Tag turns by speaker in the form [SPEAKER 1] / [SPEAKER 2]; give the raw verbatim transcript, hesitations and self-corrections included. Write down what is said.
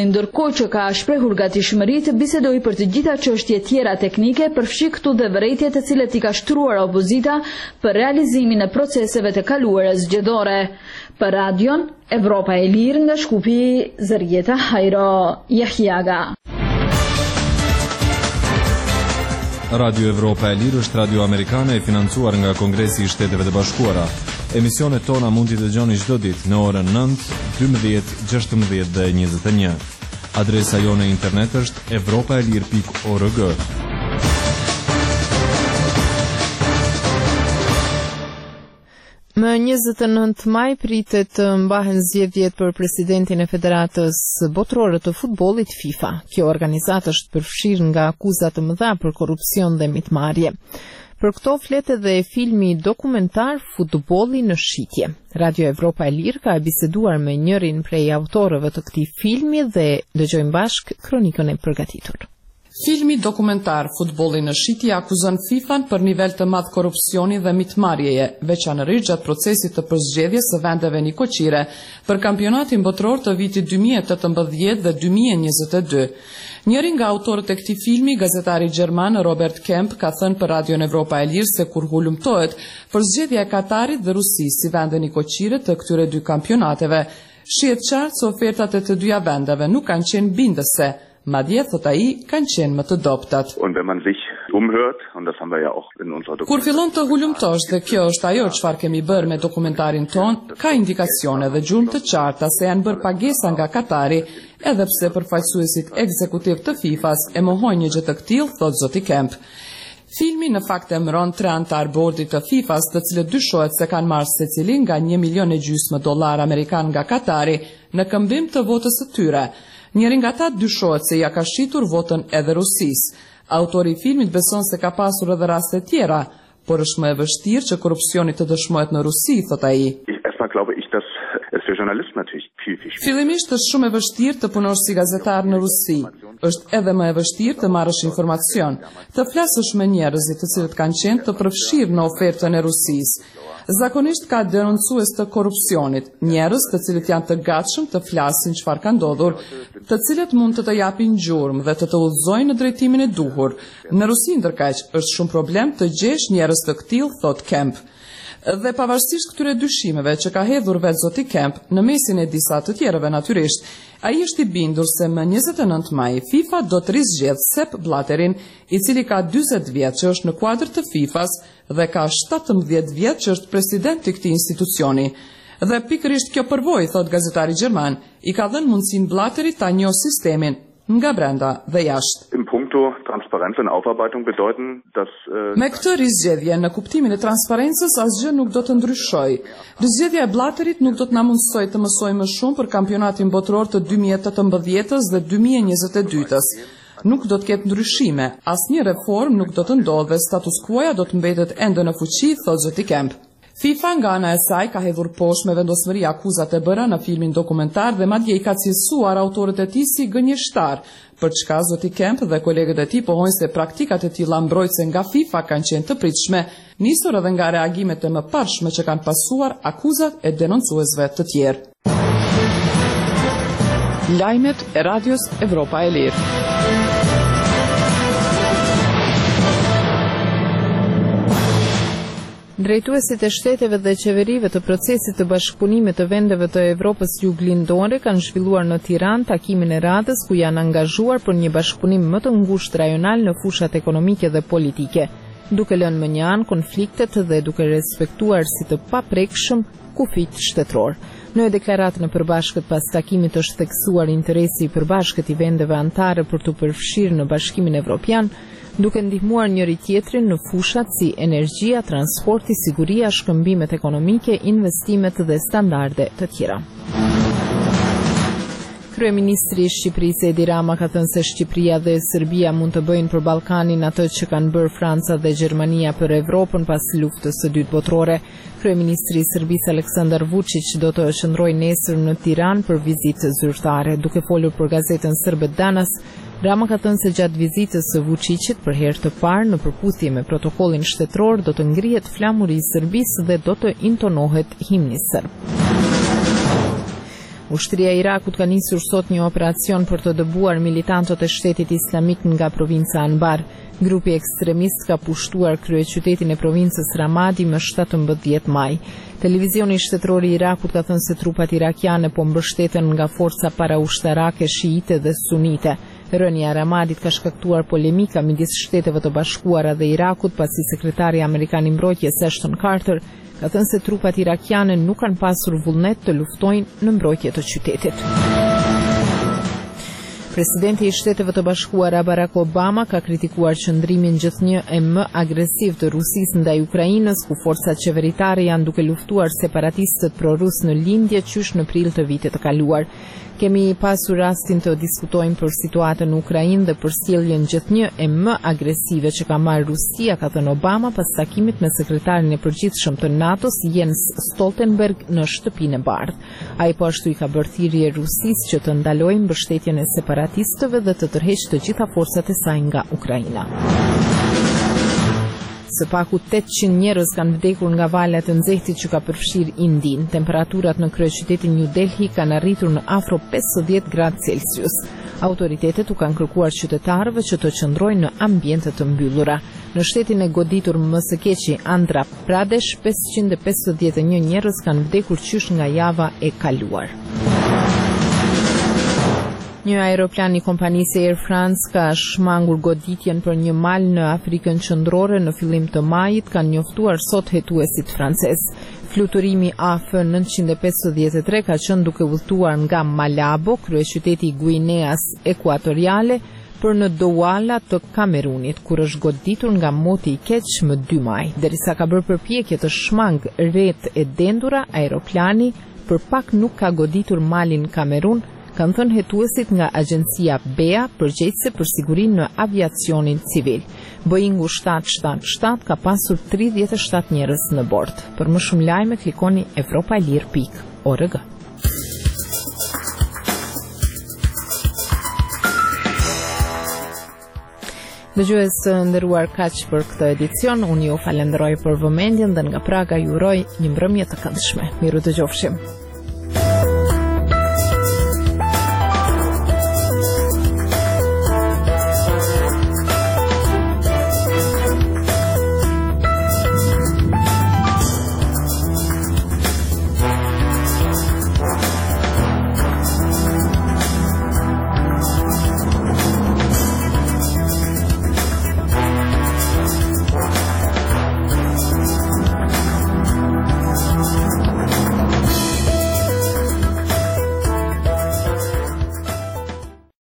[SPEAKER 1] Ndërkohë që ka shprehur gatishmëritë, bisedoi për të gjitha çështjet tjera teknike, përfshi këtu dhe vërejtjet të cilat i ka shtruar opozita për realizimin e proceseve të kaluara zgjedhore. Për radion Evropa e Lirë nga Shkupi, Zërjeta Hajro Jahjaga.
[SPEAKER 2] Radio Evropa e Lirë është radio amerikane e financuar nga Kongresi i Shteteve të Bashkuara. Emisionet tona mund t'i dëgjoni çdo ditë në orën nëntë, dymbëdhjetë, gjashtëmbëdhjetë dhe njëzet e një. Adresa jone internet është evropaelir pikë org.
[SPEAKER 3] Më njëzet e nëntë maj pritet të mbahen zgjedhjet për presidentin e Federatës Botërore të Futbollit FIFA. Kjo organizatë është përfshirë nga akuzat të mëdha për korrupsion dhe mitmarrje. Për këto flet edhe filmi dokumentar Futbolli në shitje. Radio Evropa e Lirë ka biseduar me njërin prej autorëve të këtij filmi dhe dëgjojmë bashk kronikën e përgatitur.
[SPEAKER 4] Filmi dokumentar Futbolli në shitje akuzon FIFA-n për nivel të madh korrupsioni dhe mitmarrjeje, veçanërisht gjatë procesit të përzgjedhjes së vendeve nikoqire për kampionatin botror të vitit dy mijë e tetëmbëdhjetë dhe dy mijë e njëzet e dy. Njëri nga autorët e këtij filmi, gazetari gjerman Robert Kemp, ka thënë për Radion Evropa e Lirë se kur hulumtohet përzgjedhja e Katarit dhe Rusisë si vende nikoqire të këtyre dy kampionateve, shihet qartë se ofertat e të dyja vendeve nuk kanë qenë bindëse. Madje, thot ai, kanë qenë më të dobtat. Kur fillon të hulumtosh, dhe kjo është ajo çfarë kemi bërë me dokumentarin ton, ka indikacione dhe gjurmë të qarta se janë bërë pagesa nga Katari, edhe pse përfaqësuesit ekzekutiv të FIFA-s e mohojnë një gjë të tillë, thot zoti Kemp. Filmi në fakt emëron tre antar bordit të FIFA-s, të cilët dyshohet se kanë marrë secili nga një milion e gjysmë dollar amerikan nga Katari në këmbim të votës së tyre. Njëri nga ta dyshohet se ja ka shitur votën edhe Rusisë. Autori i filmit beson se ka pasur edhe raste tjera, por është më e vështirë që korrupsioni të dëshmohet në Rusi, thot ai. Fillimisht është shumë e vështirë të punosh si gazetar në Rusi. Është edhe më e vështirë të marrësh informacion, të flasësh me njerëzit të cilët kanë qenë të përfshirë në ofertën e Rusisë. Zakonisht ka denoncues të korrupsionit, njerëz të cilët janë të gatshëm të flasin çfarë ka ndodhur, të cilët mund të të japin gjurmë dhe të të udhëzojnë në drejtimin e duhur. Në Rusi ndërkaq është shumë problem të gjesh njerëz të tillë, thot Kemp. Dhe pavarësisht këtyre dyshimeve që ka hedhur vetë zoti Kemp, në mesin e disa të tjerëve natyrisht, ai është i bindur se më njëzet e nëntë maj FIFA do të rizgjedhë Sepp Blatterin, i cili ka dyzet vjet që është në kuadër të FIFA-s dhe ka shtatëmbëdhjetë vjet që është president i këtij institucioni. Dhe pikërisht kjo përvojë, thot gazetari gjerman, i ka dhënë mundësinë Blatterit ta njohë sistemin nga brenda dhe jashtë. Me këtë rizgjedhje, në kuptimin e transparencës, asgjë nuk do të ndryshojë. Rizgjedhja e Blatterit nuk do të na mundsoj të mësojmë më shumë për kampionatin botror të dy mijë e tetëmbëdhjetës dhe dy mijë e njëzet e dytës. Nuk do të ketë ndryshime, asnjë reformë nuk do të ndodhë dhe status quo-ja do të mbetet ende në fuqi, thot zoti Kemp. FIFA nga ana e saj ka hedhur poshtë me vendosmëri akuzat e bëra në filmin dokumentar dhe madje i ka cilësuar autorët e tij si gënjeshtar, për çka zoti Kemp dhe kolegët e tij pohojnë se praktikat e tilla mbrojtëse nga FIFA kanë qenë të pritshme, nisur edhe nga reagimet e mëparshme që kanë pasuar akuzat e denoncuesve të tjerë. Lajmet e Radios Evropa e Lirë.
[SPEAKER 3] Drejtuesit e shteteve dhe qeverive të procesit të bashkëpunimit të vendeve të Evropës juglindore kanë zhvilluar në Tiranë takimin e radhës ku janë angazhuar për një bashkëpunim më të ngushtë rajonal në fushat ekonomike dhe politike, duke lënë më një anë konfliktet dhe duke respektuar si të paprekshëm kufit shtetëror. Në deklaratën e përbashkët pas takimit është theksuar interesi i përbashkët i vendeve anëtare për të përfshirë në Bashkimin Evropian, duke ndihmuar njëri tjetrin në fushat si energjia, transporti, siguria, shkëmbimet ekonomike, investimet dhe standarde të tjera. Kryeministri i Shqipërisë Edi Rama ka thënë se Shqipëria dhe Serbia mund të bëjnë për Ballkanin atë që kanë bërë Franca dhe Gjermania për Evropën pas luftës së dytë botërore. Kryeministri i Serbisë Aleksandar Vučić do të qëndrojë nesër në Tiranë për vizitë zyrtare. Duke folur për gazetën serbe Danas, Rama ka thënë se gjatë vizitës së Vučićit për herë të parë në përputhje me protokollin shtetëror do të ngrihet flamuri i Serbisë dhe do të intonohet himni serb. Ushtria e Irakut ka nisur sot një operacion për të dëbuar militantët e shtetit islamik nga provinca Anbar. Grupi ekstremist ka pushtuar kryeqytetin e provincës Ramadi më shtatëmbëdhjetë maj. Televizioni shtetëror i Irakut ka thënë se trupat irakiane po mbështeten nga forca paraushtarake shiite dhe sunite. Rënia e Ramadit ka shkaktuar polemika midis Shteteve të Bashkuara dhe Irakut pasi sekretari amerikan i mbrojtjes Ashton Carter ka thënë se trupat irakiane nuk kanë pasur vullnet të luftojnë në mbrojtje të qytetit. Presidenti i Shteteve të Bashkuara Barack Obama ka kritikuar qëndrimin gjithnjë e më agresiv të Rusisë ndaj Ukrainës, ku forcat qeveritare janë duke luftuar separatistët pro-rus në lindje qysh në prill të vitit të kaluar. Kemi pasur rastin të diskutojmë për situatën në Ukrainë dhe për sjelljen gjithnjë e më agresive që ka marrë Rusia, ka thënë Obama pas takimit me sekretarin e përgjithshëm të NATO-s Jens Stoltenberg në Shtëpinë e Bardhë. Ai po ashtu i ka bërë thirrje Rusisë që të ndalojë mbështetjen e separatistëve dhe të tërheqë të gjitha forcat e saj nga Ukraina. Së paku tetëqind njerëz kanë vdekur nga valet e nxehtit që ka përfshirë Indin. Temperaturat në kryeqytetin New Delhi kanë arritur në afro pesëdhjetë gradë Celsius. Autoritetet u kanë kërkuar qytetarëve që të qëndrojnë në ambiente të mbyllura. Në shtetin e goditur më së keqi Andhra Pradesh, pesëqind e pesëdhjetë e një njerëz kanë vdekur qysh nga java e kaluar. Një aeroplan i kompanisë Air France ka shmangur goditjen për një mal në Afrikën Qendrore në fillim të majit, kanë njoftuar sot hetuesit francez. Fluturimi A F nëntëqind e pesëdhjetë e tre ka qenë duke udhëtuar nga Malabo, kryeqyteti i Guineas Ekuatoriale, për në Douala të Kamerunit, kur është goditur nga moti i keq më dy maj. Derisa ka bërë përpjekje të shmang rreth e dendura, aeroplani për pak nuk ka goditur malin Kamerun, kanë thënë hetuesit nga agjencia B E A, përgjegjëse për sigurinë në aviacionin civil. Boeingu shtatë shtatë shtatë ka pasur tridhjetë e shtatë njerëz në bord. Për më shumë lajme klikoni evropalir pikë org. Dëgjues të nderuar, kaq për këtë edicion. Unë ju falenderoj për vëmendjen dhe nga Praga ju uroj një mbrëmje të këndshme. Miru dëgjofshim.